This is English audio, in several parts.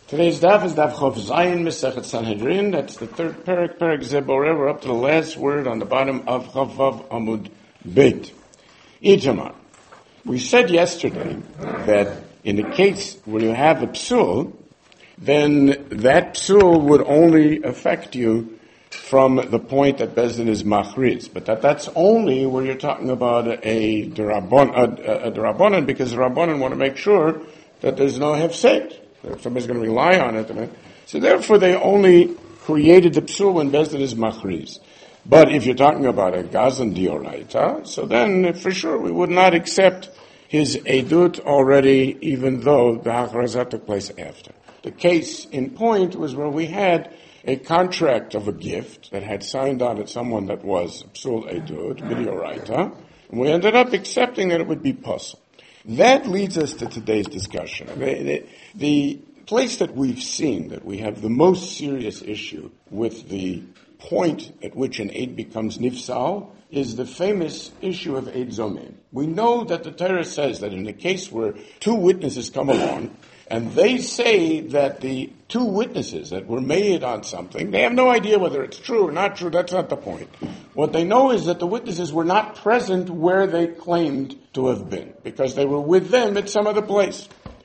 Today's daf is daf Chof Zayin Mesechet Sanhedrin. That's the third parak Zeborer. We're up to the last word on the bottom of Chof Vav Amud Beit. Itamar. We said yesterday that in the case where you have a psul, then that psul would only affect you from the point that Bezdin is machriz, but that's only where you're talking about a derabonan, because the rabbanan want to make sure that there's no hefsed. If somebody's going to rely on it. So therefore they only created the psul when Bezdin is machriz. But if you're talking about a gazan dioraita, so then for sure we would not accept his edut already, even though the hachrazah took place after. The case in point was where we had a contract of a gift that had signed on it someone that was psul edut, midioraita, and we ended up accepting that it would be possible. That leads us to today's discussion. The place that we've seen that we have the most serious issue with the point at which an aid becomes nifsal is the famous issue of aid zomim. We know that the Torah says that in a case where two witnesses come along and they say that the two witnesses that were made on something, they have no idea whether it's true or not true. That's not the point. What they know is that the witnesses were not present where they claimed to have been, because they were with them at some other place.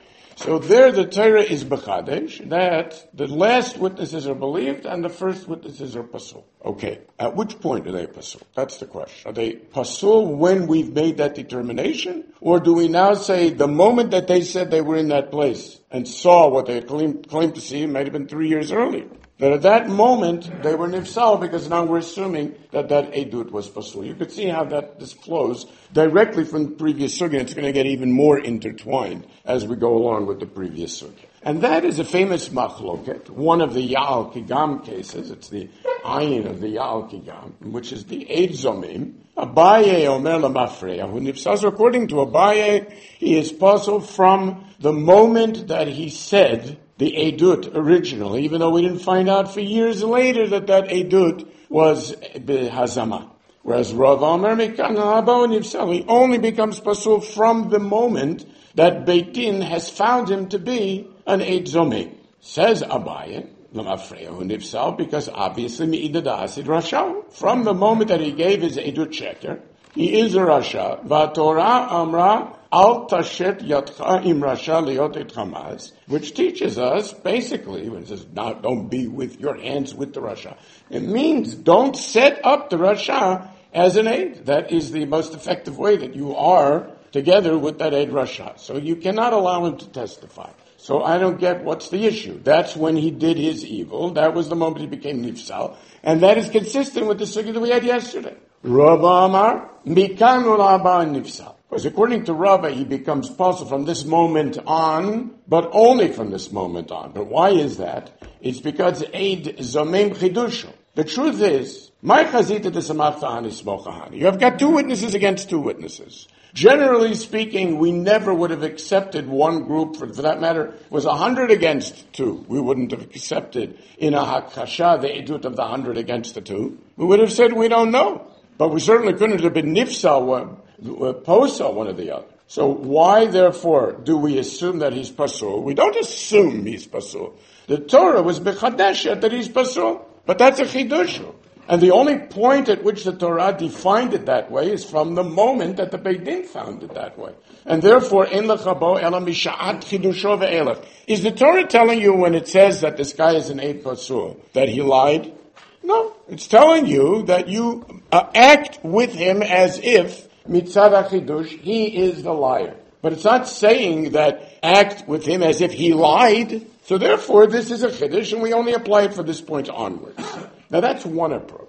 So there the Torah is b'chadesh, that the last witnesses are believed and the first witnesses are pasul. Okay, at which point are they pasul? That's the question. Are they pasul when we've made that determination? Or do we now say the moment that they said they were in that place and saw what they claimed to see, it might have been 3 years earlier, that at that moment they were nifsal, because now we're assuming that edut was pasul. You could see how this flows directly from the previous sugya. It's going to get even more intertwined as we go along with the previous sugya. And that is a famous machloket, one of the Ya'al Kigam cases. It's the ayin of the Ya'al Kigam, which is the Eid Zomim. Abaye Omer Lamafreya, who nifsal. So according to Abaye, he is pasul from the moment that he said the edut originally, even though we didn't find out for years later that edut was hazama. Whereas Rav Omer Mikan Habo Nifsal, he only becomes pasul from the moment that Beit Din has found him to be an Eid Zomim. Says Abaye, Lamafreyahu Nifsal, because obviously Mi'ida Da'asid Rasha. From the moment that he gave his edut checker, he is a Rasha. VaTorah Amra Al Tashet Yatcha Im Rasha Liot Et Chamaz, which teaches us, basically, when it says, don't be with your hands with the Rasha, it means don't set up the Rasha as an aid. That is the most effective way that you are together with that aid Rasha. So you cannot allow him to testify. So I don't get what's the issue. That's when he did his evil. That was the moment he became nifsal. And that is consistent with the sugya that we had yesterday. Rabba Amar, Mikan Ulaba Nifsal. Because according to Rabba, he becomes pasul from this moment on, but only from this moment on. But why is that? It's because Eid Zomim Chidushu. The truth is, my chazita de samachta hanismochahani. You have got two witnesses against two witnesses. Generally speaking, we never would have accepted one group, for that matter, it was 100 against 2. We wouldn't have accepted in a hakasha the edut of the 100 against the 2. We would have said we don't know. But we certainly couldn't have been nifsal, posal, one or the other. So why, therefore, do we assume that he's pasul? We don't assume he's pasul. The Torah was bechadeshet that he's pasul. But that's a chidushu. And the only point at which the Torah defined it that way is from the moment that the Beit Din found it that way. And therefore, in lechabo ela misha'at chidusho ve'elach. Is the Torah telling you when it says that this guy is an eid pasul, that he lied? No. It's telling you that you act with him as if, mitzad chidush, he is the liar. But it's not saying that act with him as if he lied. So therefore, this is a chiddush, and we only apply it for this point onwards. Now that's one approach.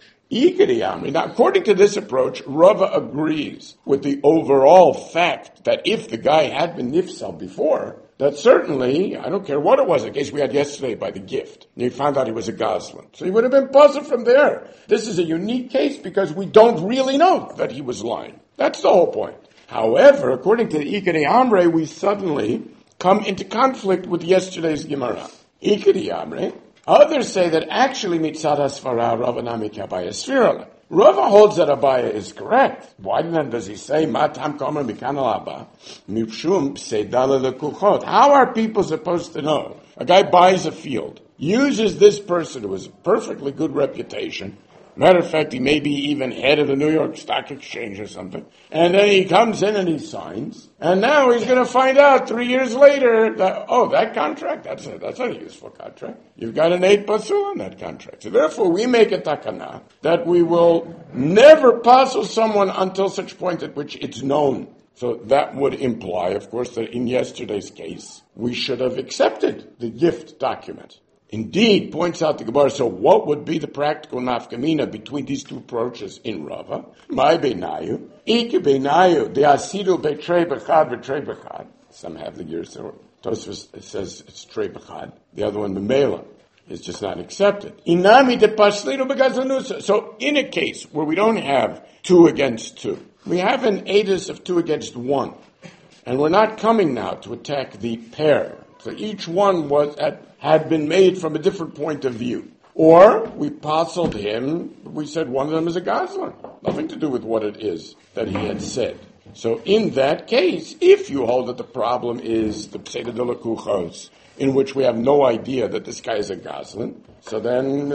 Now, according to this approach, Rava agrees with the overall fact that if the guy had been nifsal before, that certainly, I don't care what it was, the case we had yesterday by the gift, and he found out he was a Goslin. So he would have been puzzled from there. This is a unique case because we don't really know that he was lying. That's the whole point. However, according to the Ikari Amre, we suddenly come into conflict with yesterday's Gemara. Ikari Amre. Others say that actually mitzad hasvara Rava nami kabaya sfirale. Rava holds that Abaya is correct. Why then does he say matam komer mikan alaba mipshum pseidala lekuchot? How are people supposed to know A guy buys a field, uses this person who has a perfectly good reputation. Matter of fact, he may be even head of the New York Stock Exchange or something. And then he comes in and he signs. And now he's going to find out 3 years later that, that contract, that's not a useful contract. You've got an 8 pasul on that contract. So therefore, we make a takana that we will never pasul someone until such point at which it's known. So that would imply, of course, that in yesterday's case, we should have accepted the gift document. Indeed, points out the Gemara, so what would be the practical nafkamina between these two approaches in Rava? My beinayu, ike beinayu, the asidu betrei bechad betrei bechad. Some have the gears, so Tosfos says it's trei bechad. The other one, the mela, is just not accepted. Inami de paslidu begazanusa. So in a case where we don't have 2 against 2, we have an edus of 2 against 1. And we're not coming now to attack the pair. So each one had been made from a different point of view. Or we pasuled him, we said one of them is a gazlan. Nothing to do with what it is that he had said. So in that case, if you hold that the problem is the Pseudo de la Kuchos, in which we have no idea that this guy is a gazlan, so then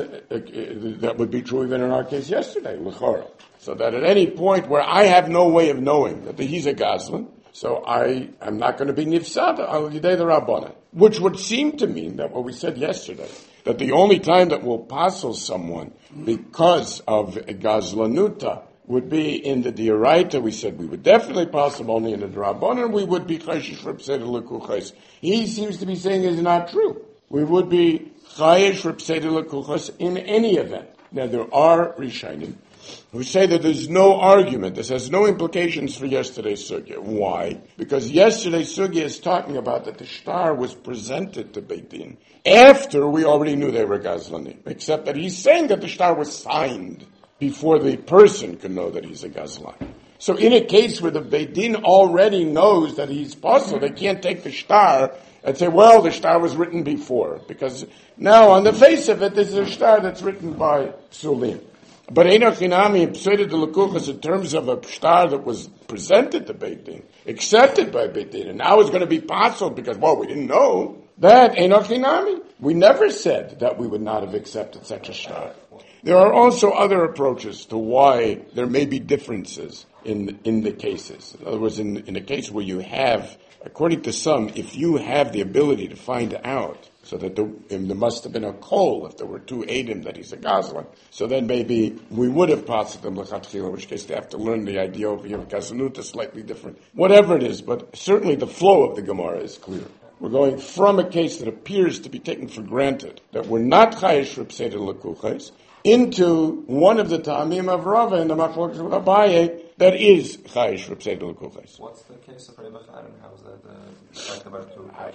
that would be true even in our case yesterday, l'chora. So that at any point where I have no way of knowing that he's a gazlan, so I'm not going to be nifsad al yidei the Rabbanan, which would seem to mean that what we said yesterday, that the only time that we'll passel someone because of a gazlanuta would be in the Dioraita. We said we would definitely passel only in the Rabbanan, we would be chayish for pseudo lekuchos. He seems to be saying is not true. We would be chayish for pseudo lekuchos in any event. Now there are rishonim who say that there's no argument. This has no implications for yesterday's sugya. Why? Because yesterday's sugya is talking about that the shtar was presented to Beit Din after we already knew they were gazlanim. Except that he's saying that the shtar was signed before the person could know that he's a gazlan. So in a case where the Beit Din already knows that he's possible, they can't take the shtar and say, well, the shtar was written before. Because now on the face of it, this is a shtar that's written by Sulim. But Eino Chinami, Pseudo de Lekuchos, in terms of a shtar that was presented to Beit Din, accepted by Beit Din, and now it's going to be possible because, we didn't know, that Eino Chinami. We never said that we would not have accepted such a shtar. There are also other approaches to why there may be differences in the cases. In other words, in a case where you have, according to some, if you have the ability to find out, so that there must have been a kol if there were 2 edim that he's a gazlan. So then maybe we would have passed them l'chatchila, in which case they have to learn the idea over here of gazlanut is slightly different. Whatever it is, but certainly the flow of the Gemara is clear. We're going from a case that appears to be taken for granted, that we're not chayish for pseudo lekuchos, into one of the ta'amim of Rava in the Machlokes of Abaye that is chayish for pseudo lekuchos. What's the case of Trei Bechad and how is that about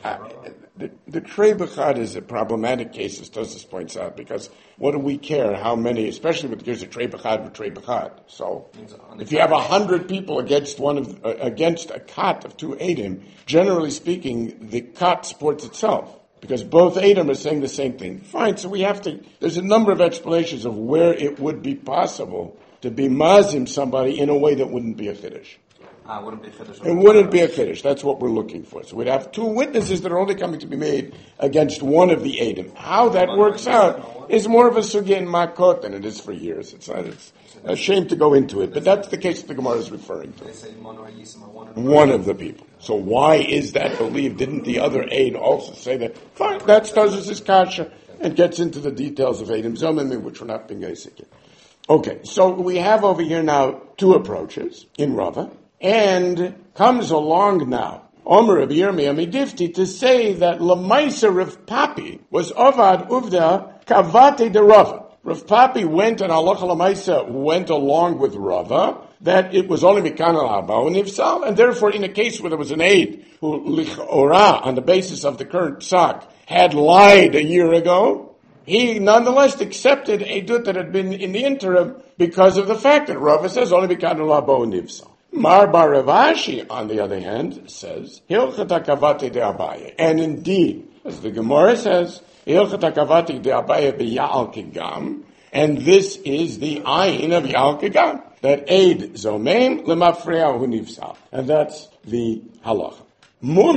the Trei Bechad is a problematic case, as Tosfos points out, because what do we care how many, especially with the case of Trei Bechad with Trei Bechad. So if you have 100 people against against a kat of 2 edim, generally speaking, the kat supports itself. Because both Edom are saying the same thing. Fine, so there's a number of explanations of where it would be possible to be mazim somebody in a way that wouldn't be a chiddush. Wouldn't be a chiddush. It wouldn't be a chiddush. That's what we're looking for. So we'd have 2 witnesses that are only coming to be made against one of the Edom. How that works out is more of a sugya in Makot than it is for years. It's a shame to go into it, but that's the case that the Gemara is referring to. They say one of the people. So why is that believed? Didn't the other aid also say that? Fine, that's Tosfos' kasha, and gets into the details of Edom Zomim, which we're not being basic in. Okay, so we have over here now 2 approaches in Rava, and comes along now Omer of Yirmiyah Midifti to say that Lamaisa Rav Papi was Ovad Uvda Kavate de Rava. Rav Papi went, and Halacha Lamaisa went along with Rava, that it was only Mikan al-Haba and Nifsal, and therefore in a case where there was an aide who, Lich'ora, on the basis of the current psak, had lied a year ago, he nonetheless accepted a dut that had been in the interim because of the fact that Rava says only Mikan al-Haba and Nifsal. Mar Bar Rav Ashi, on the other hand, says, Hilchat HaKavate de Abaye. And indeed, as the Gemara says, Hilchat HaKavate de Abaye b'Ya'al Kigam, and this is the ayin of Ya'al Kigam, that aid zomem lemafreyahu nifsal. And that's the halacha. Murmur,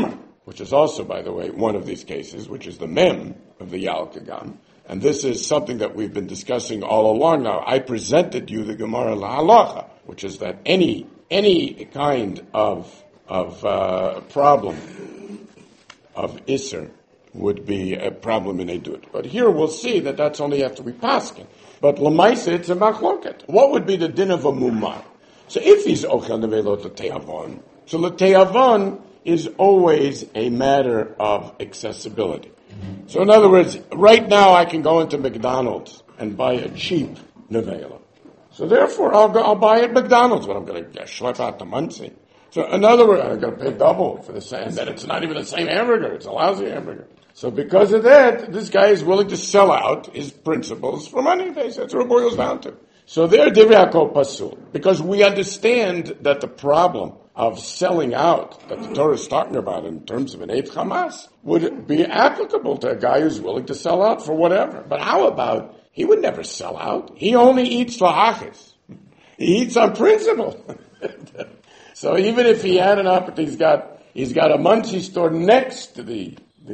which is also, by the way, one of these cases, which is the mem of the Yalkagam. And this is something that we've been discussing all along now. I presented you the Gemara Lahalacha, which is that any kind of problem of Isser would be a problem in Edut. But here we'll see that that's only after we paskin. But Lamaisa, it's a machloket. What would be the din of a mumar? So if he's ochel nevelot l'te'avon, so l'te'avon is always a matter of accessibility. So in other words, right now I can go into McDonald's and buy a cheap nevela. So therefore I'll buy at McDonald's when I'm going to schlep out the muncie. So in other words, I'm going to pay double for the same, that it's not even the same hamburger, it's a lousy hamburger. So because of that, this guy is willing to sell out his principles for money. That's what it boils down to. So there, Divrei HaKol Pasul, because we understand that the problem of selling out that the Torah is talking about in terms of an Eid Hamas would be applicable to a guy who's willing to sell out for whatever. But how about, he would never sell out. He only eats lahachis. He eats on principle. So even if he had enough, he's got a munchie store next to the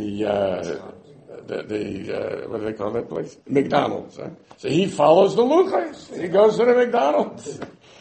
what do they call that place? McDonald's. Huh? So he follows the luchas. He goes to the McDonald's.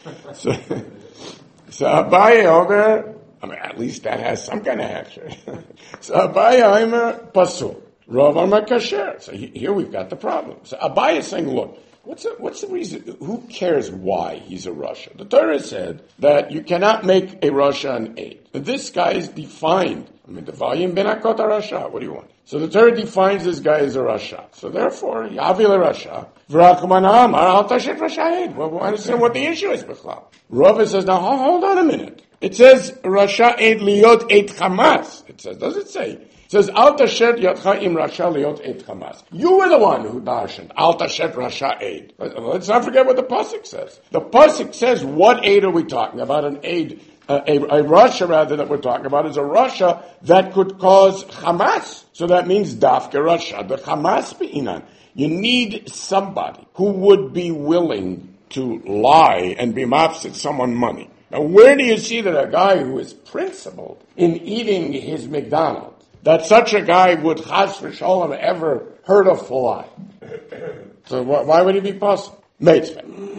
So Abaye over, at least that has some kind of action. So Abaye Aimer Pasul. Rav Amar Kasher. So here we've got the problem. So Abaye is saying, look, what's the reason? Who cares why he's a Rasha? The Torah said that you cannot make a Rasha an Eid. This guy is defined. The volume benakot Rasha. What do you want? So the Torah defines this guy as a Rasha. So therefore, Yavil a Rasha. V'rachmanam al tashet Rasha Eid. Well, I understand what the issue is, B'chlal. Rava says, now hold on a minute. It says Rasha Eid liot Eid Hamas. It says, does it say? It says, Al tashet yatcha im Rasha liot Eid Hamas. You were the one who darshaned. Al tashet Rasha Eid. Let's not forget what the pasuk says. The pasuk says, what Eid are we talking about? An Eid. A Rasha, rather, that we're talking about is a Rasha that could cause Hamas. So that means Dafke Rasha, the Hamas be'inan. You need somebody who would be willing to lie and be mafsid someone money. Now, where do you see that a guy who is principled in eating his McDonald's, that such a guy would chas v'sholem ever hurt a fly? So why would he be possible? Mitzvah.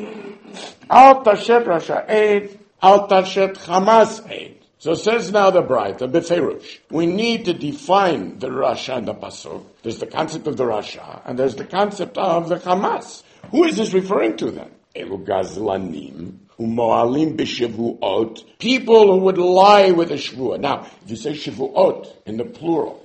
Al tashet Rasha Eid. Al tashet Hamas Eid. So says now the Braita, Beferush. We need to define the Rasha and the Pasuk. There's the concept of the Rasha, and there's the concept of the Hamas. Who is this referring to then? Elu gazlanim, umoalim b'shavuot, people who would lie with a shvuah. Now, if you say shavuot in the plural,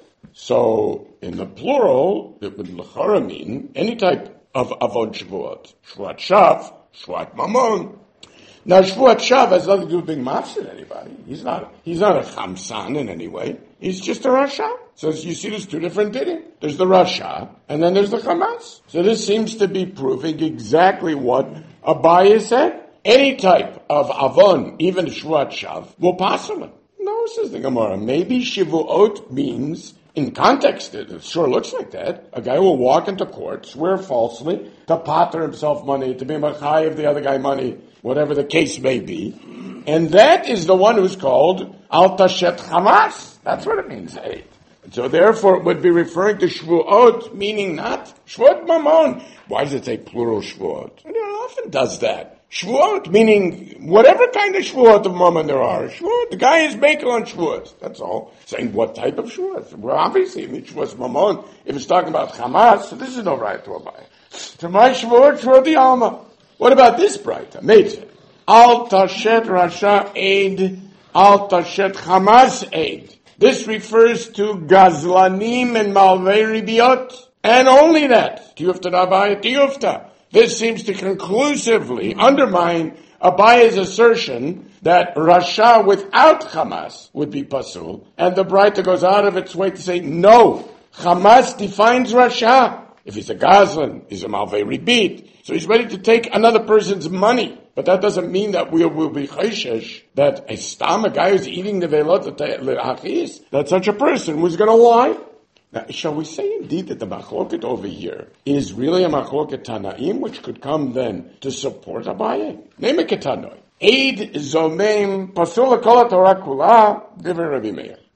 so in the plural, it would l'chara mean any type of avod shvuot. Shvuat shav, shvuat mamon. Now, Shvuat Shav has nothing to do with being mafsid anybody. He's not a chamsan in any way. He's just a Rasha. So you see there's two different dinim. There's the Rasha, and then there's the Hamas. So this seems to be proving exactly what Abaye said. Any type of avon, even Shvuat Shav, will pass him. No, says the Gemara. Maybe Shivuot means, in context, it sure looks like that. A guy will walk into court, swear falsely, to pater himself money, to be machai of the other guy money, whatever the case may be. And that is the one who's called Al Tashet Hamas. That's what it means, Eid. So therefore it would be referring to Shvuot, meaning not Shvuot Mamon. Why does it say plural Shvuot? And it often does that. Shvuot, meaning whatever kind of Shvuot of Mammon there are. Shvuot, the guy is making on Shvuot. That's all. Saying what type of Shvuot? Well, obviously, it means Shvuot Mammon. If it's talking about Hamas, so this is no right to Abaye. To my Shvuot, Shvuot the Alma. What about this Braita? Mitzvah. Al tashet Rasha Eid, Al tashet Hamas Eid. This refers to Gazlanim and Malvei Ribiot. And only that. Tiyufta Abaye Tiyufta. This seems to conclusively undermine Abaye's assertion that Rasha without Hamas would be Pasul. And the Braita goes out of its way to say, no, Hamas defines Rasha. If he's a Gazlan, he's a Malvei Ribit. So he's ready to take another person's money. But that doesn't mean that we will be chayshesh, that a guy who's eating the velot le'achis, that such a person was going to lie. Now, shall we say indeed that the machloket over here is really a machloket Tanaim, which could come then to support Abaye? Name a ketanoi. Eid zomem pasul kol Torah kula divrei Rabbi Meir.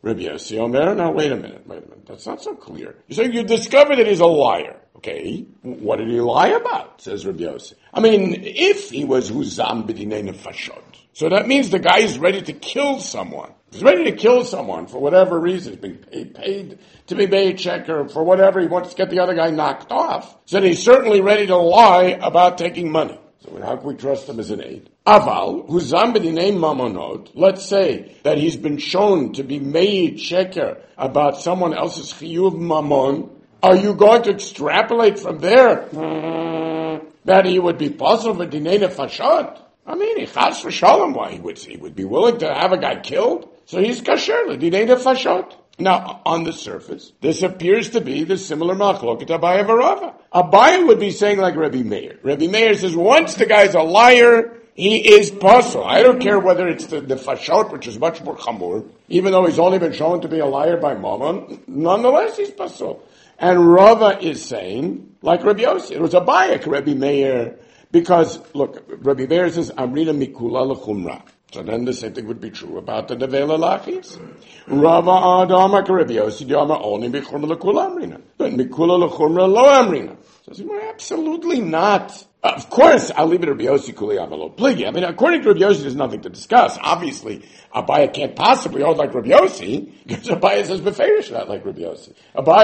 Rabbi Yossi Omer, now wait a minute. That's not so clear. You're saying you discovered that he's a liar. Okay, what did he lie about, says Rabbi Yossi. I mean, if he was huzam b'dinei nefashot, so that means the guy is ready to kill someone. He's ready to kill someone for whatever reason. He's being paid to be made check or for whatever. He wants to get the other guy knocked off. So then he's certainly ready to lie about taking money. So how can we trust him as an aid? Aval, huzam b'dinei mamonot, let's say that he's been shown to be made sheker about someone else's chiyuv mamon. Are you going to extrapolate from there that he would be possible with dinei nefashot? I mean, chas v'shalom, why he would be willing to have a guy killed? So he's kasher l'dinei nefashot. Now, on the surface, this appears to be the similar machloket Abaye v'Rava. Abaye would be saying like Rabbi Meir. Rabbi Meir says once the guy's a liar, he is pasul. I don't care whether it's the fashot, which is much more chamur, even though he's only been shown to be a liar by Mammon, nonetheless he's pasul. And Rava is saying, like Rabbi Yossi, it was a Abaye, Rabbi Meir, because, look, Rabbi Meir says, Amrina mikula l'chumra. So then the same thing would be true about the nevela lachis. Rava adama Rabbi Yossi, dama only bichumra l'kula amrina. But mikula l'chumra lo amrina. So well, absolutely not. Of course, I'll leave it to Rabbi Yossi kuli amalo pligi. I mean, according to Rabbi Yossi, there's nothing to discuss. Obviously, Abaye can't possibly hold like Rabbi Yossi, because Abaye says beferish not like Rabbi Yossi.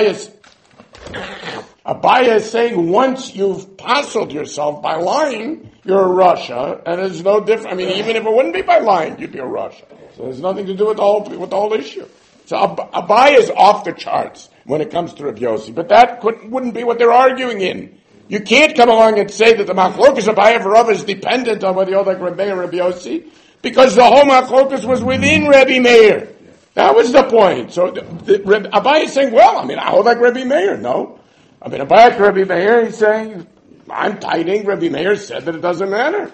Abaye is saying once you've puzzled yourself by lying, you're a Rasha, and it's no different. I mean, even if it wouldn't be by lying, you'd be a Rasha. So there's nothing to do with the whole issue. So Abaye is off the charts when it comes to Rabbi Yossi, but that wouldn't be what they're arguing in. You can't come along and say that the machlokas Abaye v'Rava is dependent on whether you hold like Rabbi Meir or Rabbi Yossi, because the whole machlokas was within Rabbi Meir. That was the point. So Abaye is saying, well, I mean, I hold like Rabbi Meir. No. I mean, Abaye to Rabbi Meir, he's saying, I'm tiding. Rabbi Meir said that it doesn't matter.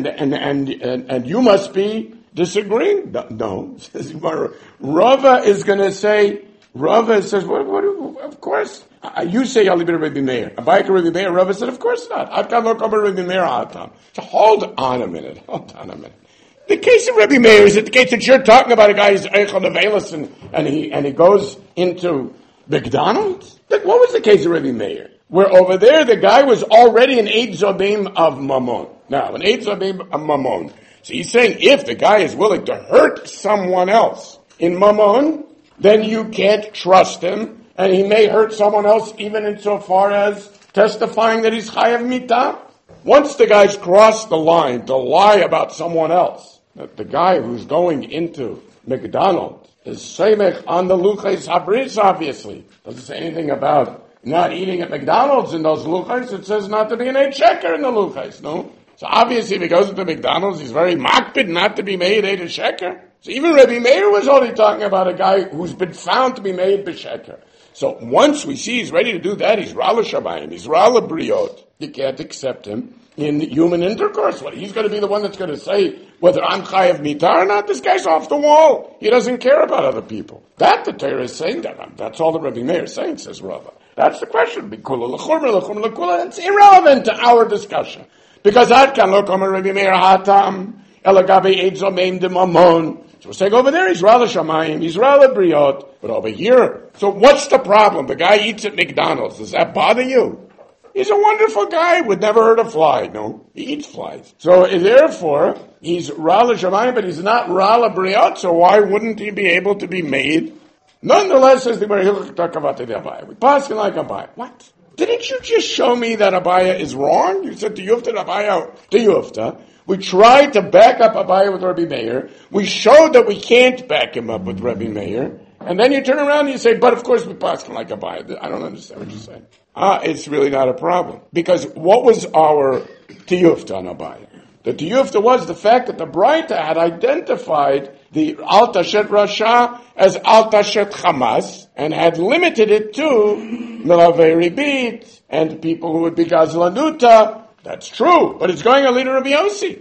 And you must be disagreeing. No. Rava is going to say, Rava says, of course. You say, I'll leave it to Rabbi Meir. Abaye to Rabbi Meir, Rava said, of course not. I've got no cover Rabbi Meir atam. So hold on a minute. The case of Rabbi Meir is it the case that you're talking about a guy who's Eichel Nevelis and he goes into McDonald's? What was the case of Rabbi Meir? Where over there the guy was already an Eid Zobim of Mammon. Now, an Eid Zobim of Mammon. So he's saying if the guy is willing to hurt someone else in Mammon, then you can't trust him, and he may hurt someone else even insofar as testifying that he's Chayav Mitah. Once the guy's crossed the line to lie about someone else, that the guy who's going into McDonald's is Seimech on the Luchais Habris, obviously. Doesn't say anything about not eating at McDonald's in those Luchais. It says not to be an Eid Sheker in the Luchais, no? So obviously if he goes into McDonald's, he's very makpid not to be made Eid Sheker. So even Rabbi Meir was only talking about a guy who's been found to be made B'Sheker. So once we see he's ready to do that, he's Rala Shabayim, he's Rala Briot. You can't accept him in human intercourse. What, he's going to be the one that's going to say whether I'm Chayav Mitar or not? This guy's off the wall. He doesn't care about other people. That the Torah is saying that. That's all that Rabbi Meir is saying, says Rava. That's the question. It's irrelevant to our discussion. Because Ad kan lo kamer Rabbi Meir hatam elagabe Eid Zomeim de Mamon. So we're saying over there he's Rala Shamayim, he's Rala Briot, but over here, so what's the problem? The guy eats at McDonald's. Does that bother you? He's a wonderful guy, would never hurt a fly. No, he eats flies. So therefore, he's Rala Shamayim, but he's not Rala Briot, so why wouldn't he be able to be made? Nonetheless, says the Berahil Takavate de Abaye. We pass him like Abaye. What? Didn't you just show me that Abaye is wrong? You said to Yufta, Abaye to Yufta. We tried to back up Abaye with Rabbi Meir. We showed that we can't back him up with Rabbi Meir. And then you turn around and you say, but of course we pass him like Abaye. I don't understand what you're saying. It's really not a problem. Because what was our tiyufta on Abaye? The tiyufta was the fact that the Braita had identified the Al Tashet Rasha as Al Tashet Hamas and had limited it to Milavei Ribit and people who would be Gazlanuta. That's true, but it's going a leader of Yossi.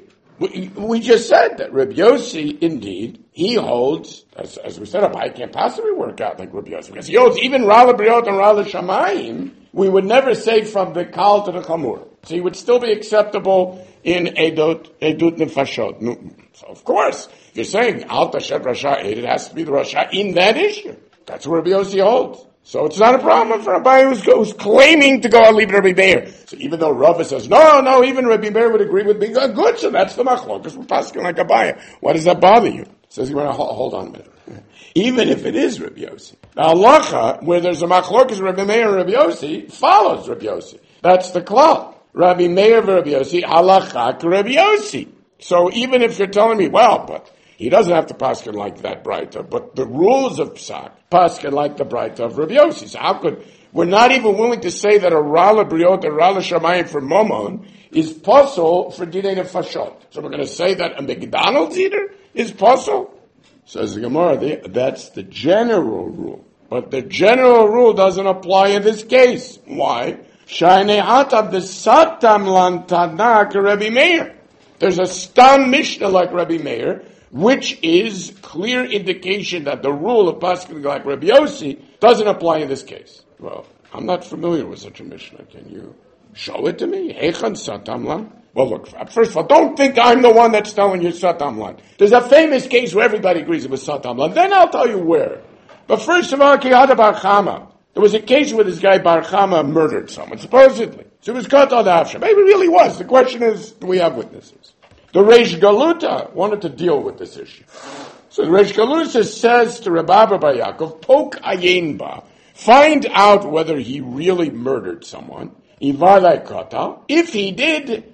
We just said that Rabbi Yossi, indeed, he holds, as we said, I can't possibly work out like Rabbi Yossi, because he holds even Rala Briot and Rala Shamayim, we would never say from the Kal to the Chamur. So he would still be acceptable in Edut Nefashot. So of course, if you're saying Al Tashet Rasha Eid, it has to be the Rasha in that issue. That's what Rabbi Yossi holds. So it's not a problem for Rabbi who's claiming to go and leave Rabbi Meir. So even though Rava says, no, even Rabbi Meir would agree with me, good, so that's the machlokas. We're passing like Abaye. Why does that bother you? Says you want to hold on a minute. Even if it is Rabbi Yossi. The halacha, where there's a machlokas Rabbi Meir and Rabbi Yossi, follows Rabbi Yossi. That's the klal. Rabbi Meir and Rabbi Yossi, halachak Rabbi Yossi. So even if you're telling me, but he doesn't have to paskin like that Braita, but the rules of Psak paskin like the Braita of Rabbi Yossi. So we're not even willing to say that a Rala Briot, a Rala Shamayim for Momon is posel for Dinei Nefashot. So we're going to say that a McDonald's eater is posel? Says the Gemara, that's the general rule. But the general rule doesn't apply in this case. Why? Shaynei Atav the Satam Lan Tanak Rabbi Meir. There's a Stam Mishnah like Rabbi Meir, which is clear indication that the rule of Paskin like Rabbi Yossi doesn't apply in this case. Well, I'm not familiar with such a Mishnah. Can you show it to me? Heichan Satam Lan? Well, look, first of all, don't think I'm the one that's telling you Satam Lan. There's a famous case where everybody agrees it was Satam Lan. Then I'll tell you where. But first of all, Kiyada Bar Chama. There was a case where this guy Bar Chama murdered someone, supposedly. So it was caught on the Afsha. Maybe it really was. The question is, do we have witnesses? The Reish Galuta wanted to deal with this issue. So the Reish Galuta says to Rabbi Bar Yaakov, Pok ayin ba, find out whether he really murdered someone. If he did,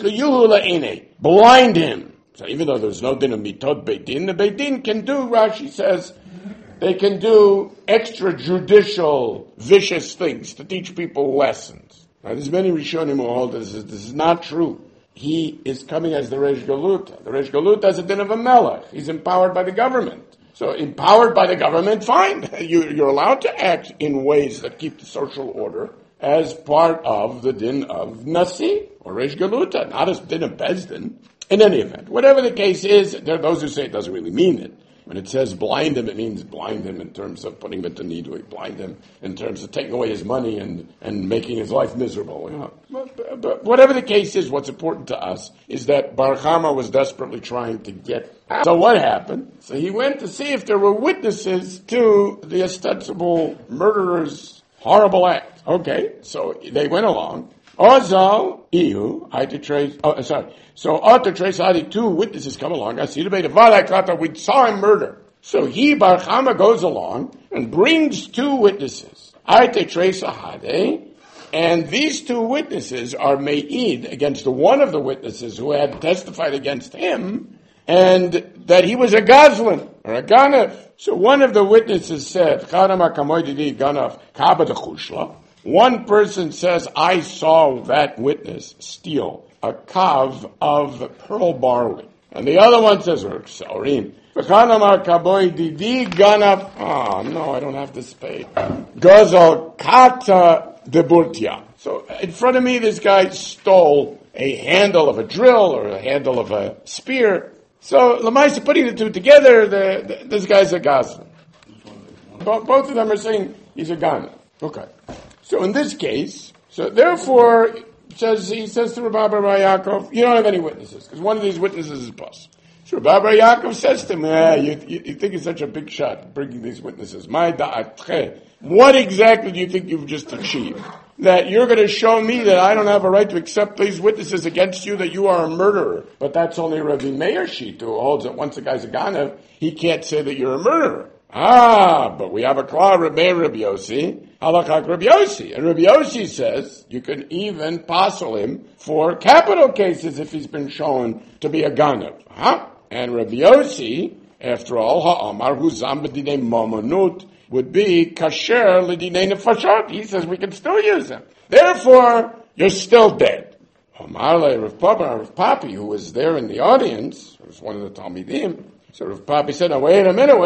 blind him. So even though there's no din of mitod beidin, the beidin can do, Rashi says, they can do extrajudicial vicious things to teach people lessons. Now there's many Rishonim who hold this is not true. He is coming as the Reish Galuta. The Reish Galuta has a din of a melech. He's empowered by the government. So empowered by the government, fine. You're allowed to act in ways that keep the social order as part of the din of Nasi or Reish Galuta, not as din of Bezdin. In any event, whatever the case is, there are those who say it doesn't really mean it. When it says blind him, it means blind him in terms of putting him into need, blind him in terms of taking away his money and making his life miserable. You know. But whatever the case is, what's important to us is that Bar Chama was desperately trying to get out. So what happened? So he went to see if there were witnesses to the ostensible murderer's horrible act. Okay, so they went along. Ozal, Ihu, So Otter Trace Adi, two witnesses come along. I see the Beta we saw him murder. So he, Bar Chama, goes along and brings two witnesses. Aite Trace Ahade, and these two witnesses are Me'id against one of the witnesses who had testified against him, and that he was a Gazlan, or a Ganav. So one of the witnesses said, Chanama Kamoididi Ganav Kaba de Chushla. One person says, I saw that witness steal a kav of pearl barley. And the other one says, Saurim. Oh, no, I don't have the spade. Gazal kata de burtia. So in front of me, this guy stole a handle of a drill or a handle of a spear. So Lamaisa putting the two together, this guy's a Gazlan. Both of them are saying he's a Gana. Okay. So in this case, so therefore, he says to Rabbi Bar Yaakov, you don't have any witnesses, because one of these witnesses is Bus. So Rabbi Bar Yaakov says to him, you think it's such a big shot, bringing these witnesses. What exactly do you think you've just achieved? That you're going to show me that I don't have a right to accept these witnesses against you, that you are a murderer. But that's only Rabbi Meir Shita, who holds that once a guy's a Ganav, he can't say that you're a murderer. But we have a klal Rabbi Yossi, halachak Rabbi Yossi. And Rabbi Yossi says you can even passel him for capital cases if he's been shown to be a ganav. And Rabbi Yossi, after all, ha'amar hu zam b'dinei mamonut, would be kasher l'dinei nefashot. He says we can still use him. Therefore, you're still dead. Amarle Rav Papi, who was there in the audience, was one of the Talmidim. So Rav Papi said, now wait a minute.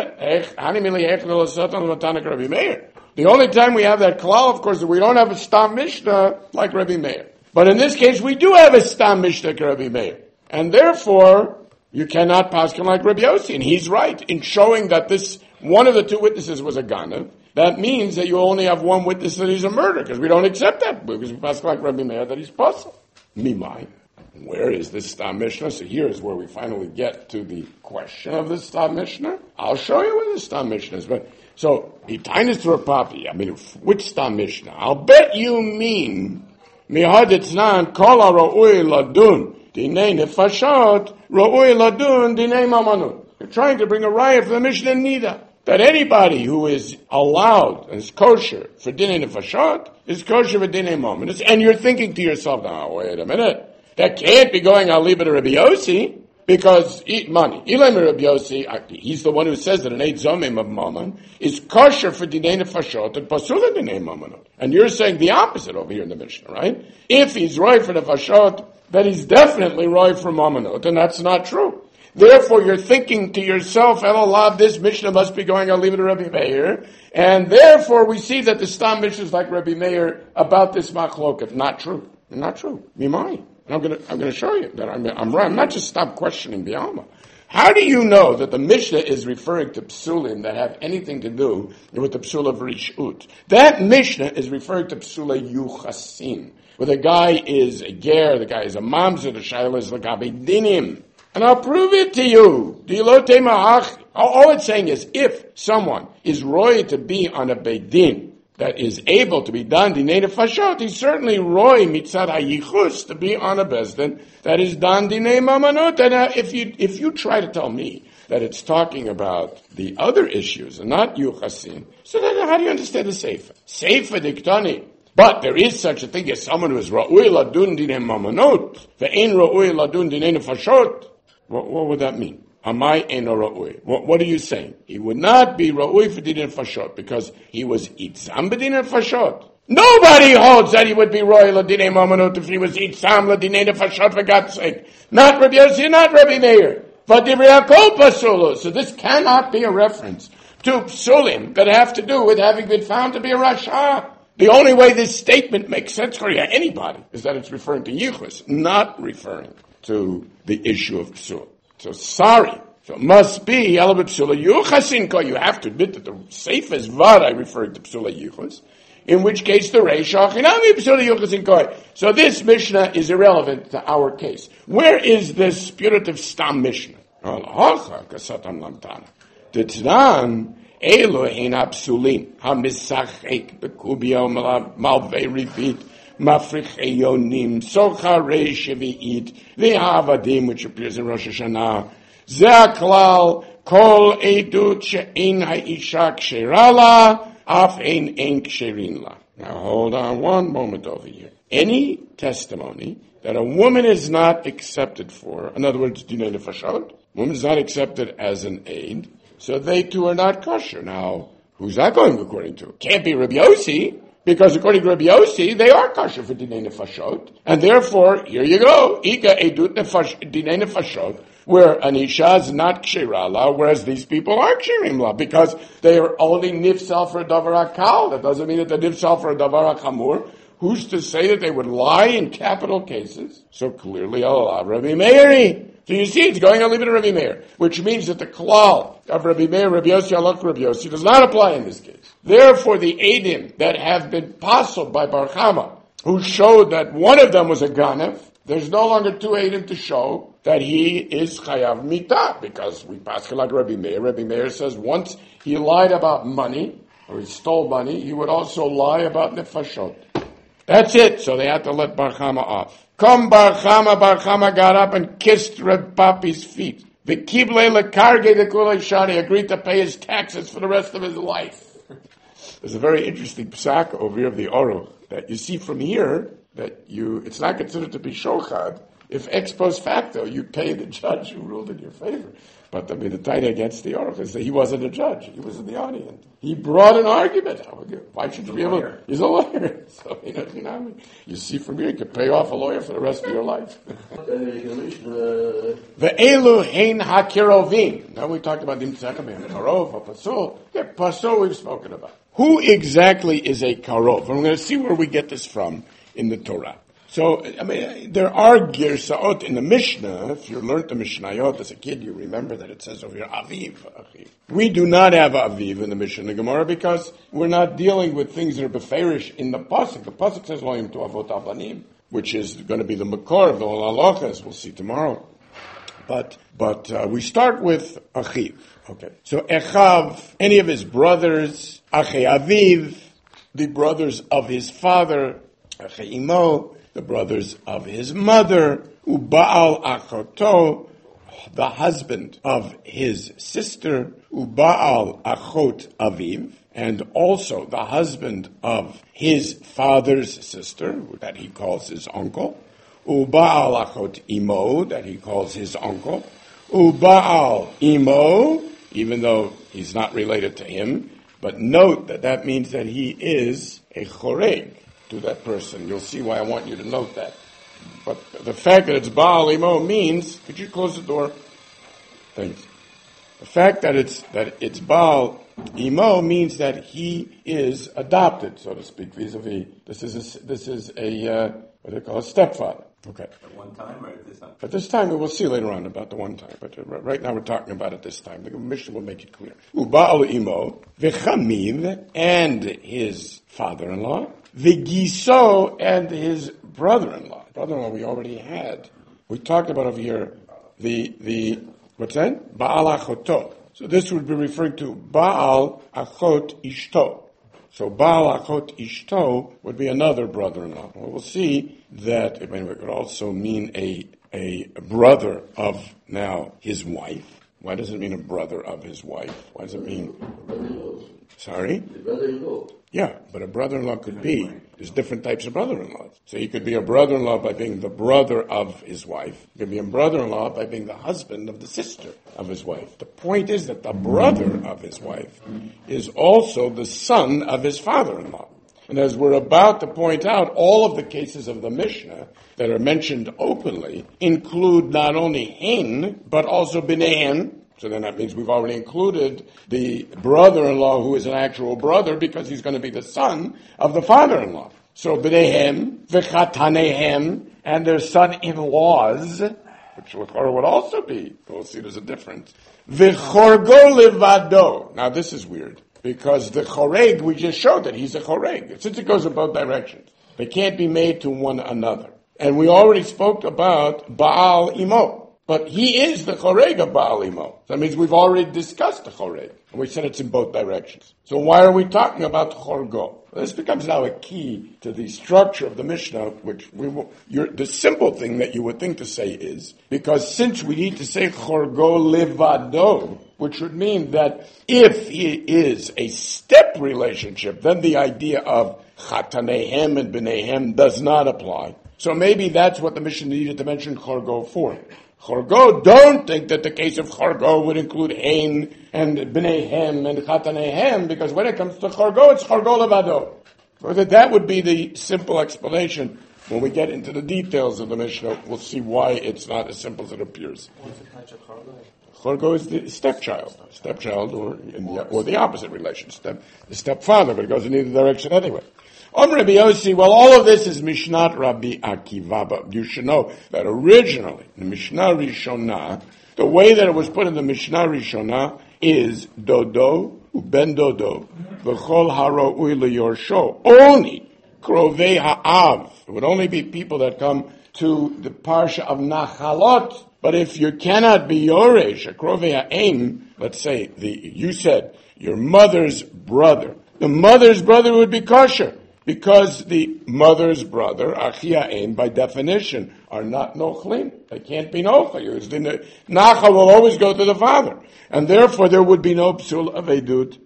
The only time we have that klal, of course, is we don't have a Stam Mishnah like Rabbi Meir. But in this case, we do have a Stam Mishnah like Rabbi Meir. And therefore, you cannot paskin like Rabbi Yossi. And he's right in showing that this, one of the two witnesses was a ganav. That means that you only have one witness that he's a murderer, because we don't accept that, because we paskin like Rabbi Meir that he's puzzle. Mimai. Where is this Stam Mishnah? So here is where we finally get to the question of the Stam Mishnah. I'll show you where the Stam Mishnah is. But so, Itainis to Rapapi. I mean, which Stam Mishnah? I'll bet you mean Mihaditznan Kola Ra'ui Ladun Dinei Nefashot Ra'ui Ladun Dinei Mamanut. You're trying to bring a riot for the Mishnah Nida. That anybody who is allowed and is kosher for Dinei Nefashot is kosher for Dinei Mamanut. And you're thinking to yourself, now, wait a minute. That can't be going, I'll leave it to Rabbi Yossi, because eat money. Ilam Rabbi Yossi, he's the one who says that an 8 zomim of mammon is kosher for dinei nefashot and pasula dinei mammonot. And you're saying the opposite over here in the Mishnah, right? If he's roy for nefashot, then he's definitely roy for mammonot, and that's not true. Therefore, you're thinking to yourself, Elah, this Mishnah must be going, I'll leave it to Rabbi Meir. And therefore, we see that the Stam Mishnah is like Rabbi Meir about this machloket. Not true. Not true. Mimai. I'm going to show you that I'm right. I'm not just stop questioning the Alma. How do you know that the Mishnah is referring to psulim that have anything to do with the psula of rishut? That Mishnah is referring to psula yuchasin, where the guy is a ger, the guy is a mamzer, the shayla is lagabe dinim. And I'll prove it to you. All it's saying is, if someone is roy to be on a beidin, that is able to be done dinei nefashot, he's certainly roy mitzad hayichus to be on a bezdin that is done dinei mamanot. And if you try to tell me that it's talking about the other issues and not yuchasin, so then how do you understand the sefer? Sefer diktani. But there is such a thing as someone who is ra'ui ladun dinei mamanot ve'en ra'ui ladun dinei nefashot. What would that mean? Amai eno ra'ui. What are you saying? He would not be ra'ui for dinei nefashot because he was itzam b'dinei nefashot. Nobody holds that he would be royal dinei mamanot if he was itzam l'dinei nefashot, for God's sake. Not Rabbi Yossi, not Rabbi Meir. But divrei hakol pasulos. So this cannot be a reference to psulim that have to do with having been found to be a rasha. The only way this statement makes sense for anybody is that it's referring to yichus, not referring to the issue of psul. So sorry. So it must be Yalabit Psula Yuchasin Ko. You have to admit that the safest Vada referring to Psula Yuchas, in which case the Reish Achinami Psula Yuchasin Ko. So this Mishnah is irrelevant to our case. Where is this putative Stam Mishnah? Halacha Kasatam Lamtana. Titnan Elohein Apsulin Hamisachek Bekubio Malve Repeat. Mafrich Eyonim, Socha Reish Shevi'it, Ve'avadim, which appears in Rosh Hashanah, Ze'aklal, Kol Edut She'ein Ha'isha Ksherala, Af Ein Ksherin La. Now hold on one moment over here. Any testimony that a woman is not accepted for, in other words, Dinei Nefashot, woman is not accepted as an aid, so they too are not kosher. Now, who's that going according to? Can't be Rabbi Yossi, because according to Rabbi Yossi, they are kosher for dinei nefashot, and therefore, here you go, Ika edut dinei nefashot, where an isha is not kshirala, whereas these people are kshirim la, because they are only nifsal for a davar hakal. That doesn't mean that they're nifsal for a davar hamur. Who's to say that they would lie in capital cases? So clearly, Allah, Rabbi Meir. So you see, it's going on leave it to Rabbi Meir, which means that the klal of Rabbi Meir, Rabbi Yossi, Allah, Rabbi Yossi, does not apply in this case. Therefore, the Eidim that have been passled by Bar Chama, who showed that one of them was a Ganev, there's no longer two Eidim to show that he is Chayav Mitah, because we passed like Rabbi Meir. Rabbi Meir says once he lied about money, or he stole money, he would also lie about Nefashot. That's it. So they had to let Bar Chama off. Come Bar Chama got up and kissed Reb Papi's feet. The Kible Lekarge the Kulei Shani agreed to pay his taxes for the rest of his life. There's a very interesting psak over here of the Oruch that you see from here that it's not considered to be shochad if ex post facto you pay the judge who ruled in your favor. But the Tanya against the Oruch is that he wasn't a judge. He was in the audience. He brought an argument. Why should you be able to? He's a lawyer. So, you see from here, you can pay off a lawyer for the rest of your life. The Elu Hein HaKirovim. Now we talked about Dimtzakabim, Karov, or Pasul. Yeah, Pasul we've spoken about. Who exactly is a Karov? And we're going to see where we get this from in the Torah. So, I mean, there are girsaot in the Mishnah. If you learned the Mishnayot as a kid, you remember that it says over here, Aviv, Achiv. We do not have Aviv in the Mishnah Gemara because we're not dealing with things that are beferish in the Pasuk. The Pasuk says, Loim to Avot Avanim, which is going to be the Makor of the whole halacha, as we'll see tomorrow. But we start with Achiv. Okay. So Echav, any of his brothers, Achei Aviv, the brothers of his father, Achei Imo, the brothers of his mother, Ubaal Achoto, the husband of his sister, Ubaal Achot Aviv, and also the husband of his father's sister, that he calls his uncle, Ubaal Achot Imo, that he calls his uncle, Ubaal Imo, even though he's not related to him, but note that that means that he is a choreg to that person. You'll see why I want you to note that. But the fact that it's Baal Imo means, could you close the door? Thanks. The fact that it's Baal Imo means that he is adopted, so to speak, vis-a-vis. This is a what do they call a stepfather. Okay. At one time or at this time? At this time, we'll see later on about the one time. But right now we're talking about it this time. The Mishnah will make it clear. Ubaal Imo, v'chamiv, and his father-in-law, v'giso, and his brother-in-law. Brother-in-law we already had. We talked about over here the what's that? Baal Achoto. So this would be referring to Baal Achot Ishto. So Baal Achot Ishto would be another brother-in-law. Well, we'll see that it could also mean a brother of now his wife. Why does it mean a brother of his wife? Why does it mean? Sorry? Brother-in-law. Yeah, but a brother-in-law could be. There's different types of brother-in-laws. So he could be a brother-in-law by being the brother of his wife. He could be a brother-in-law by being the husband of the sister of his wife. The point is that the brother of his wife is also the son of his father-in-law. And as we're about to point out, all of the cases of the Mishnah that are mentioned openly include not only Hen, but also B'neihen. So then that means we've already included the brother-in-law who is an actual brother because he's going to be the son of the father-in-law. So B'neihem, V'chatanehem, and their son-in-laws, which would also be, we'll see there's a difference. V'chorgo levado. Now this is weird, because the choreg, we just showed that he's a choreg. Since it goes in both directions, they can't be made to one another. And we already spoke about Baal Imo. But he is the choreg of Baal Imo. That means we've already discussed the choreg. And we said it's in both directions. So why are we talking about chorgo? Well, this becomes now a key to the structure of the Mishnah, which the simple thing that you would think to say is, because since we need to say chorgo levado, which would mean that if he is a step relationship, then the idea of chatanehem and b'neihem does not apply. So maybe that's what the Mishnah needed to mention chorgo for. Chorgo, don't think that the case of Chorgo would include Hein and B'neihem and Chatanehem, because when it comes to Chorgo, it's Chorgo Levado. So that would be the simple explanation. When we get into the details of the Mishnah, we'll see why it's not as simple as it appears. What's the catch of Chorgo? Chorgo is the stepchild, or the opposite relation, the stepfather, but it goes in either direction anyway. Rabbi Yossi, well, all of this is Mishnat Rabbi Akiva, but you should know that originally, the Mishnah Rishonah, the way that it was put in the Mishnah Rishonah is Dodo, Ben Dodo, V'chol Haro'ui L'Yorsho, only Krovei Ha'av. It would only be people that come to the Parsha of Nachalot. But if you cannot be Yoresh, a Krovei Ha'em, let's say, you said, your mother's brother, the mother's brother would be kosher. Because the mother's brother, Achia Ein, by definition, are not Nochlim. They can't be Nochlim. Nacha will always go to the father. And therefore there would be no Psul of Edut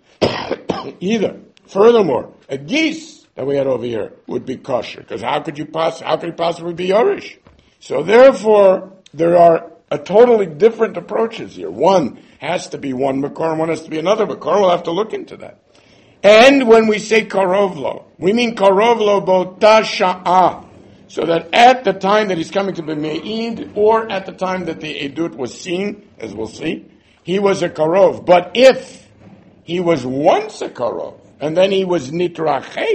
either. Furthermore, a geese that we had over here would be kosher. Because how could he possibly be Yorish? So therefore, there are totally different approaches here. One has to be one Makor, and one has to be another Makor. We'll have to look into that. And when we say karovlo, we mean karovlo bota sha'ah. So that at the time that he's coming to be me'id, or at the time that the edut was seen, as we'll see, he was a karov. But if he was once a karov, and then he was nitrachek,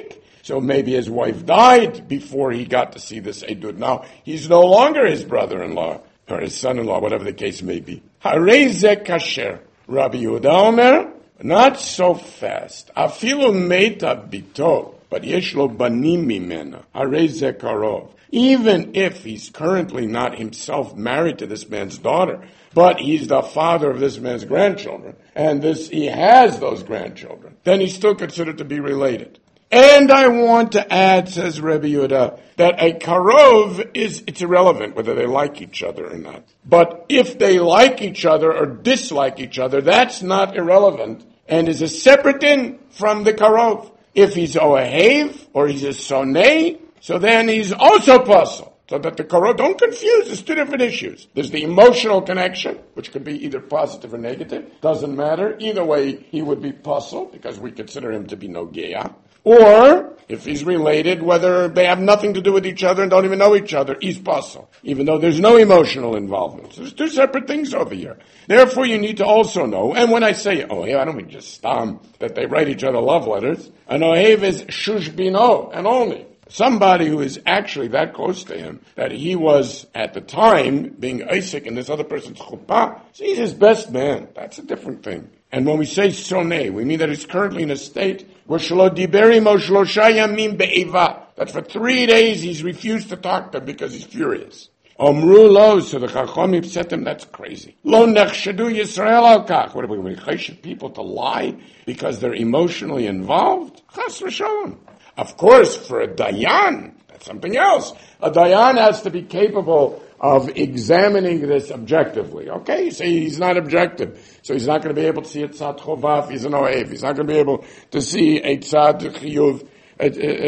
So maybe his wife died before he got to see this Eidut. Now, he's no longer his brother-in-law, or his son-in-law, whatever the case may be. Harei ze kasher. Rabbi Yehuda Omer, not so fast. Afilu meta bito, but yesh lo banim mimena. Harei ze karov. Even if he's currently not himself married to this man's daughter, but he's the father of this man's grandchildren, and he has those grandchildren, then he's still considered to be related. And I want to add, says Rebbe Yehuda, that a karov it's irrelevant whether they like each other or not. But if they like each other or dislike each other, that's not irrelevant and is a separate thing from the karov. If he's ohev or he's a sonei, so then he's also puzzle. So that the karov, don't confuse, there's two different issues. There's the emotional connection, which could be either positive or negative. Doesn't matter. Either way, he would be puzzle, because we consider him to be nogeya. Or, if he's related, whether they have nothing to do with each other and don't even know each other, he's puzzle, even though there's no emotional involvement. So there's two separate things over here. Therefore, you need to also know, and when I say ohev, I don't mean just stam, that they write each other love letters. An ohev is shushbino, and only. Somebody who is actually that close to him, that he was, at the time, being Isaac in this other person's chuppah, so he's his best man. That's a different thing. And when we say soneh, we mean that he's currently in a state where shelo diberim o shlosha yamim be'eva. That for 3 days he's refused to talk to him because he's furious. Omru lo, so the Chachomim said to him, that's crazy. Lo nechshadu Yisrael al kach. What are we chayshid people to lie because they're emotionally involved? Chas v'shalom. Of course, for a dayan, that's something else. A dayan has to be capable of examining this objectively. Okay, you say he's not objective, so he's not going to be able to see a tzad chovav, he's an ohev. He's not going to be able to see a tzad chiyuv, a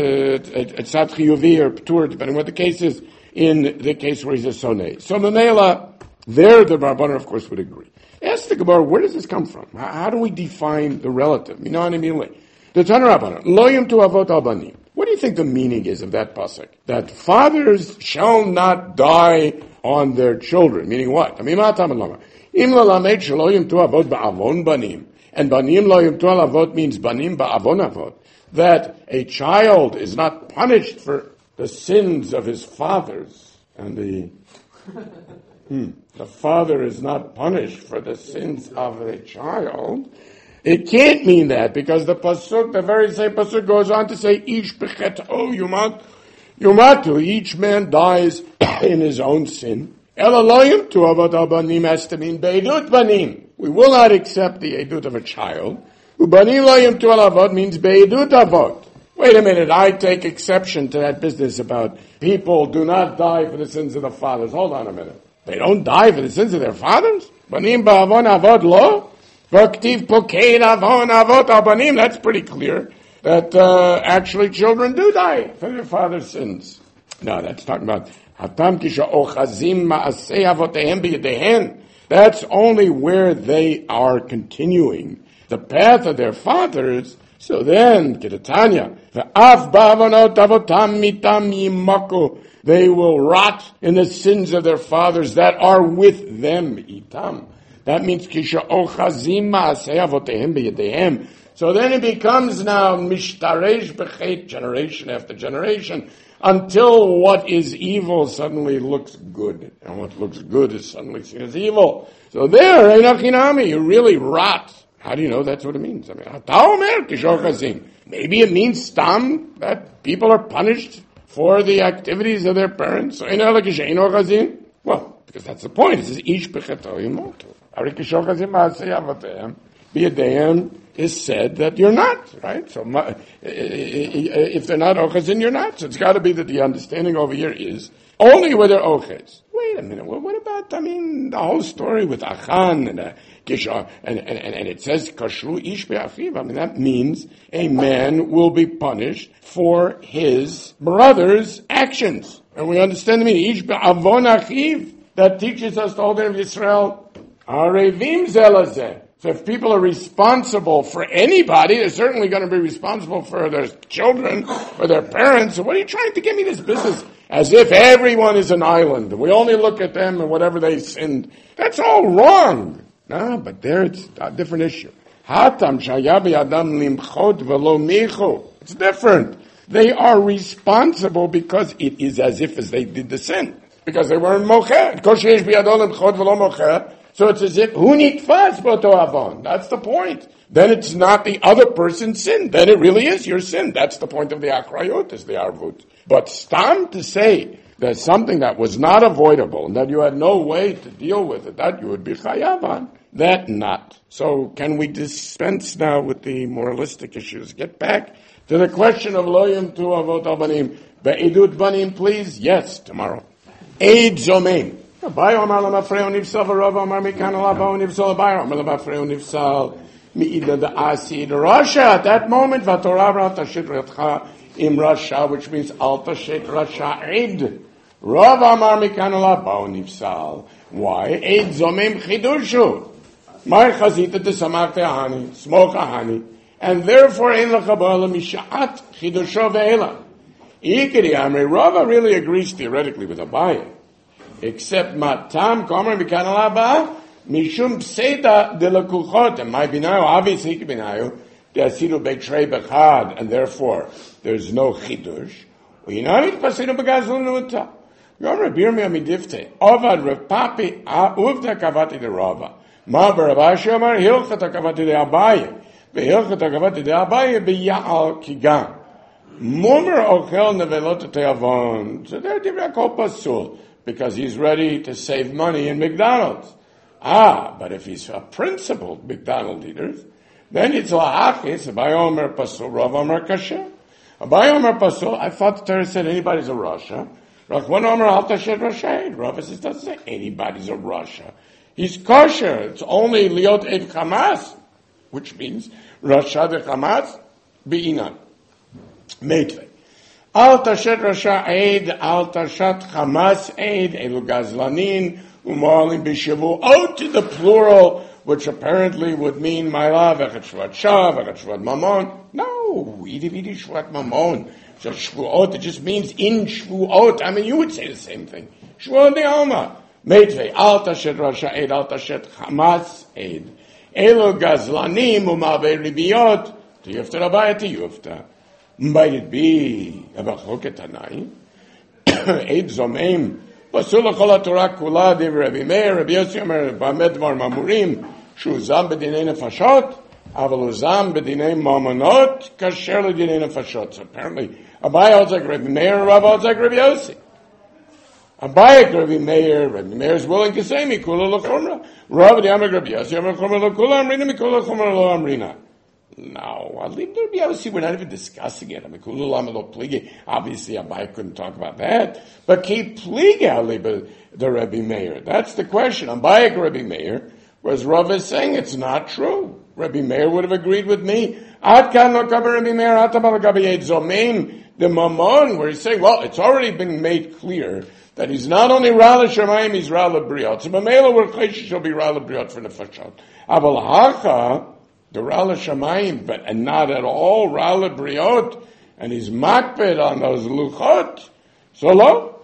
tzad chiyuvi or ptur, depending what the case is, in the case where he's a sonei. So Mamela, there the Rabbanan, of course, would agree. Ask the Gemara, where does this come from? How do we define the relative? You know what I mean? The Tana Rabbanan, lo yimtu avot al banim. What do you think the meaning is of that pasuk? That fathers shall not die on their children. Meaning what? I mean, im lalamed shelo yimtu avot ba'avon banim. And banim lo yimtu al avot means banim ba'avon avot. That a child is not punished for the sins of his fathers. And the father is not punished for the sins of the child. It can't mean that, because the pasuk, the very same pasuk, goes on to say, "Ish b'chet'o yumatu." Each man dies in his own sin. Elaloyim tu avot abanim has to mean beidut banim. We will not accept the edut of a child. Ubanim loyim tu alavot means beidut avot. Wait a minute, I take exception to that business about people do not die for the sins of the fathers. Hold on a minute. They don't die for the sins of their fathers? Banim ba'avon avot lo? That's pretty clear that actually children do die for their father's sins. No, that's talking about that's only where they are continuing the path of their fathers. So then, Kedatanya, they will rot in the sins of their fathers that are with them, itam. That means so then it becomes now mishtaresh b'chet, generation after generation, until what is evil suddenly looks good, and what looks good is suddenly seen as evil. So there, einachinami, you really rot. How do you know that's what it means? I mean, maybe it means stam, that people are punished for the activities of their parents. Well, because that's the point. It says ish b'cheto yimotu. Is said that you're not, right? So if they're not ochazin, you're not. So it's got to be that the understanding over here is only where they're ochez. Wait a minute. Well, what about, the whole story with Achan and Gishah, and it says kashru ish be'achiv. That means a man will be punished for his brother's actions. And we understand the meaning. Ish be'avon achiv. That teaches us the whole day of Yisrael. Arevim zelazeh. So if people are responsible for anybody, they're certainly going to be responsible for their children, for their parents. So what are you trying to give me this business? As if everyone is an island. We only look at them and whatever they sinned. That's all wrong. No, but there it's a different issue. Hatam shayabi adam limchot velo micho. It's different. They are responsible because it is as if as they did the sin. Because they weren't mocher. So it's as if, hu nitfas b'oto avon. That's the point. Then it's not the other person's sin. Then it really is your sin. That's the point of the akrayot, is the arvut. But stam to say that something that was not avoidable, and that you had no way to deal with it, that you would be chayav on, that not. So can we dispense now with the moralistic issues? Get back to the question of lo yom tu avot abanim. Be'edut banim, please? Yes, tomorrow. Eid zomein. Abaye omar lamafreo nifsal, v'Rav omar mikan alabo nifsal, Abaye omar lamafreo nifsal, mi'ida da'asid rasha. At that moment, v'torah v'al tashit retcha im rasha, which means al tashit rasha id. Rav omar mikan alabo nifsal. Why? Eid zomein chidushu. Mar chazita t'samach te'ahani, smoke ahani. And therefore, ein l'chabala misha'at chidusho ve'ela. Ikiri amri, Rava really agrees theoretically with Abaye. Except matam komer mikanalaba mishum pseda de la kuchot. And my binayu, obviously binayu, de asidu betrei bechad, and therefore there's no chidush. Uinamit pasidu begazlunuta. Yomer birmi amidifte. Ovad Rav Papi uvda kavati de Rava. Ma barabashi amar hilchat kavati de Abaye. Vehilchat kavati de Abaye biya'al kigan. Mumer okel nevelot te'avon. So they're divrei pasul. Because he's ready to save money in McDonald's. But if he's a principled McDonald's eater, then it's lahachis, Abaye omer pasul, Rav omer kasher. Abaye omer pasul, I thought the Torah said anybody's a Rasha. Rachman omer al tashet rashaid. Rav says, doesn't say anybody's a Rasha. He's kosher. It's only liot ed chamas, which means Rasha de chamas, be'inan. Meitle. Al tashet rasha eid, al tashat chamas eid, elu gazlanin, umarlim b'shavu, out to the plural, which apparently would mean ma'ila, v'chat shvat shah, v'chat shvat mamon. No, idi shvat mamon. Shvuot, it just means in shvuot. I mean, you would say the same thing. Shvuot de alma. Meitvei, al tashet rasha eid, al tashet chamas eid, elu gazlanim, umarbe ribiyot, tiyufta rabaya tiyufta. Might it be a bachloket tanai? Eid zomeim. Basula kol haTorah kula div Rabbi Meir, Rabbi Yossi Omer, b'amed dvar mamurim, shu zam b'dinei nefashot, aval uzam b'dinei mamonot, kasher l'dinei nefashot. So apparently, Abaye holds like Rabbi Meir, Rav holds like Rabbi Yossi. Abaye Rabbi Meir is willing to say mikula l'chumra. Rav d'yamek Rabbi Yossi, Omer chumra l'kula amrina, mikula l'chumra lo amrina. No, we're not even discussing it. I mean, obviously, Abaye couldn't talk about that. But keep pliga the Rebbe Meir. That's the question. Abaye Rebbe Meir was Rav is saying it's not true. Rebbe Meir would have agreed with me. Ad kan lo kaber Rebbe Meir, atabal gabayed zomein the mamon, where he's saying, well, it's already been made clear that he's not only Rala Shamayim, he's Rala Briot. So Mamela where Chaysh shall be Rala Briot for Nefashot. Aval Hacha, the Rala Shamayim, but and not at all Rala Briot, and he's makbid on those luchot. So lo,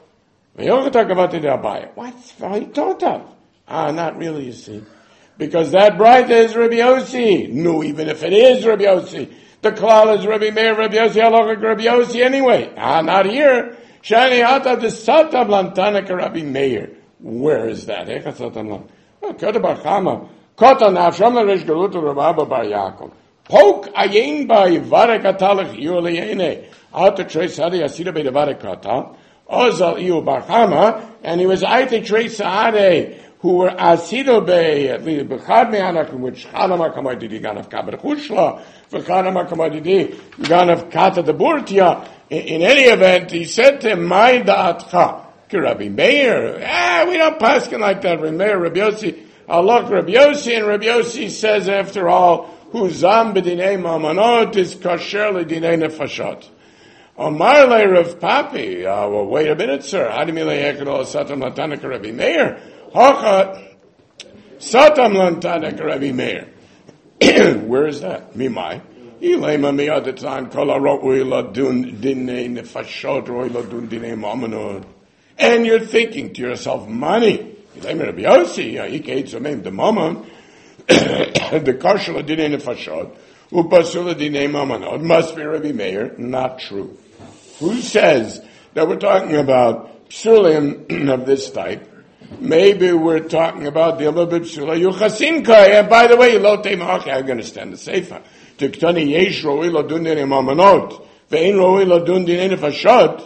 what's very thought of? Not really, you see. Because that bright is Rabbi Yossi. No, even if it is Rabbi Yossi. The klal is Rabbi Meir, Rabbi Yossi, halacha Rabbi Yossi anyway. Not here. Shani hata de satam lantana ka Rabbi Meir. Where is that? Eka satam lan. Kota bar Chama. Kota nafsham la resh galuta Rabba bar Yaakov. Pok ayin ba yivarek atalach yu liyene. Hata tres hadi asira be yivarek atal. Ozal iu bar Chama. And he was aite tres hadi. Who were asido be at least bechad me'anakim, which chanama kamadidi ganav kaber chushla, v'chanama kamadidi ganav kata de burtia. In any event, he said to him, "My da'atcha, Rabbi Meir. We don't paskin like that. Rabbi Meir, Rabbi Yossi, Allah, Rabbi Yossi, and Rabbi Yossi says, after all, who zam b'dinei mamanot is kasher l'dinei nefashot." Omar le Rav Papi. Well, wait a minute, sir. Hadimi le'ekadol satam latanik Rabbi Meir. Hachat satam lantanek Rabbi Meir. Where is that? Mimai. Ilema mi at the time kol haroi ladun dinei nefashot roi ladun dinei mamonot. And you're thinking to yourself, money. Ilema Rabbi Yossi, ikei tzomem the mamon, the kashal dinei nefashot, upasul dinei mamonot. Must be Rabbi Meir. Not true. who says that we're talking about psulim of this type. Maybe we're talking about the little bit psula yuchasin kai. And by the way, lo teimach, I'm going to stand the sefer. Tiktani yesh roi lo dun din imamanot, ve'in roi lo dun din nefashot.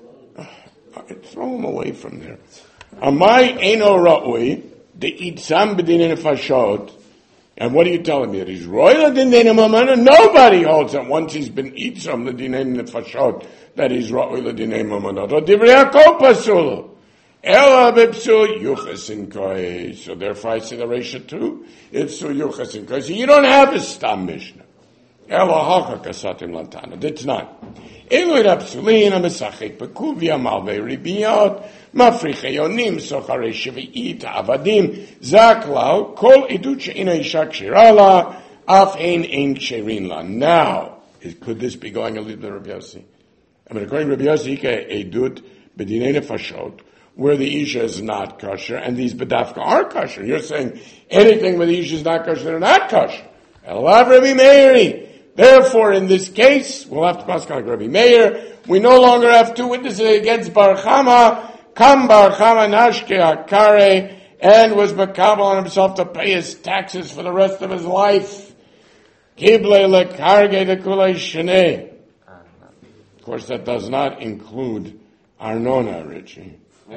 Throw him away from there. Amai eino ra'ui, de itzam b'din nefashot. And what are you telling me? That he's royal din din imamanot? Nobody holds him once he's been itzam the din nefashot that he's royal din imamanot. Or divrei hakol pasul. Ela b'psul yuchasin koi. So therefore I say the Resha too. It's psul yuchasin koi. So you don't have a stam mishnah. Ela hacha kasatim lantana. It's not. Elu rapsulin ha-mesachek bekuvia malvei ribiyot mafriche yonim sochare shvi'it avadim zaklau kol idut she'ina isha kshirala af ein ksherin la. Now, could this be going a little bit Rabbi Yossi? I mean, according to Rabbi Yossi, edut b'dinei nefashot, where the Isha is not kosher, and these Badafka are kosher. You're saying anything where the Isha is not kosher, they're not kosher. Elav Rabbi Meiri. Therefore, in this case, we'll have to pass on Rabbi Meir. We no longer have two witnesses against Bar Chama. Kam Bar Chama Nashke Akare, and was makabel on himself to pay his taxes for the rest of his life. Kible lekarge de kulei shenei. Of course, that does not include Arnona, Richie.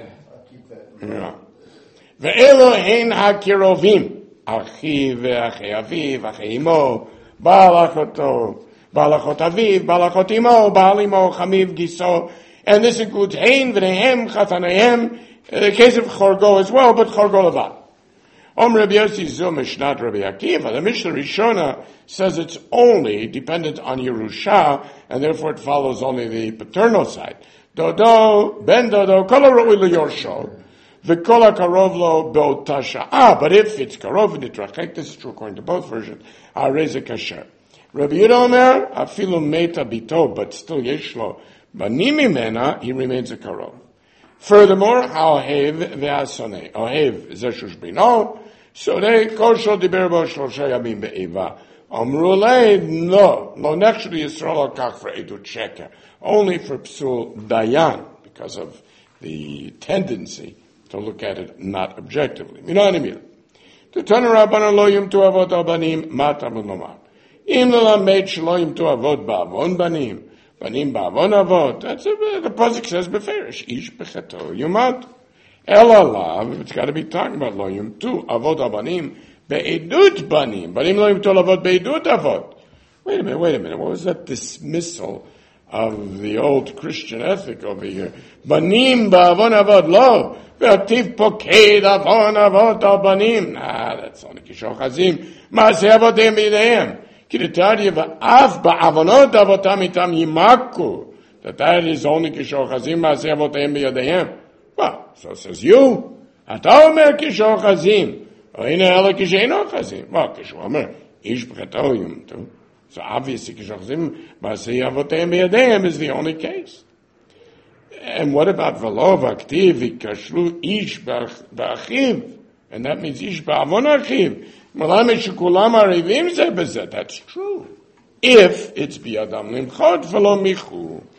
Yeah. Ve'elo hein hakirovim. Achiv ve'achei aviv, achei imo, ba'alachot aviv, ba'alachot imo, ba'alimo, chamiv, giso. And this includes hein, v'nehem, chatanahem, the case of chorgo as well, but chorgo levad. Rabbi Yossi zu mishnat Rabbi Akiva. The Mishnah Rishona says it's only dependent on Yerusha, and therefore it follows only the paternal side. Dodo, ben dodo, kol ha'ro'ui leyorsho, v'kol ha'karov lo be'ota sha'a. But if it's karov v'nitrachek, this is true according to both versions, ha'arei ze kasher. Rabbi Yehuda Omer, afilu meta bito, but still yeshlo, banim mimena, he remains a karov. Furthermore, ha'ohev ve'asonei. Ohev zeshush bino, so they kosho diber bo shlosha yamim be'eva. Amrulei, no nechshri Yisrael al kach for edut sheker. Only for psul dayan, because of the tendency to look at it not objectively. Minanimir. To turn around lo yim tu avot abanim, mata mulomar. Im lelamed shlo yim tu avot ba'avon banim, banim ba'avon avot. That's the pasuk says beferish, ish bechato yumat. Elalav, it's got to be talking about lo yim tu avot abanim, be'edut banim, banim lo yim tu avot be'edut avot. Wait a minute, what was that dismissal of the old Christian ethic over here? Banim ba'avon avot lo, ve'ativ poked avon avot al banim. That's only kishoch hazim. Ma'aseh avotem b'yidehem. Ki detarye va'af ba'avonot avotam itam yimaku. That is only kishoch hazim. Ma'aseh avotem b'yidehem. Well, so says you. Ata omer kishoch hazim. O ina ela kisheino hazim. Well, kishoch omer ish b'chato yum tu. So obviously, Kishachzim, Masei Avotem B'Yadeim is the only case. And what about V'lo V'aktiv V'kashlu Ish B'achiv? And that means Ish B'avon Achiv. Malame Shekulam Arivim Zeh B'zeh. That's true. If it's B'yadam Limchot V'lo Michu.